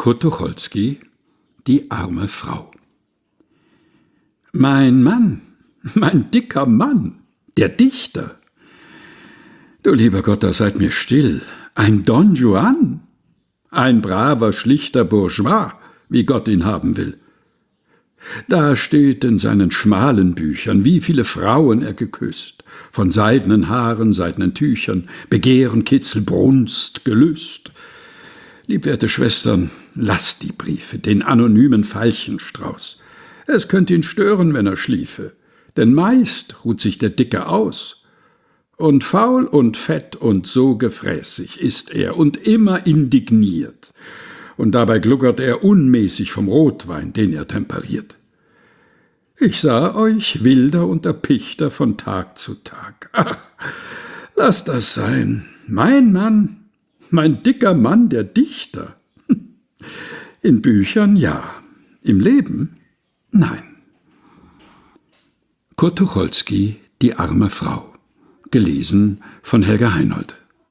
Kurt Tucholsky, die arme Frau. Mein Mann, mein dicker Mann, der Dichter. Du lieber Gott, da seid mir still. Ein Don Juan, ein braver, schlichter Bourgeois, wie Gott ihn haben will. Da steht in seinen schmalen Büchern, wie viele Frauen er geküsst, von seidenen Haaren, seidenen Tüchern, Begehren, Kitzel, Brunst, Gelüst. Liebwerte Schwestern, lasst die Briefe, den anonymen Veilchenstrauß. Es könnte ihn stören, wenn er schliefe, denn meist ruht sich der Dicke aus. Und faul und fett und so gefräßig ist er und immer indigniert. Und dabei gluckert er unmäßig vom Rotwein, den er temperiert. Ich sah euch wilder und erpichter von Tag zu Tag. Ach, lass das sein. Mein Mann, mein dicker Mann, der Dichter. In Büchern ja, im Leben nein. Kurt Tucholsky, die arme Frau. Gelesen von Helga Heinold.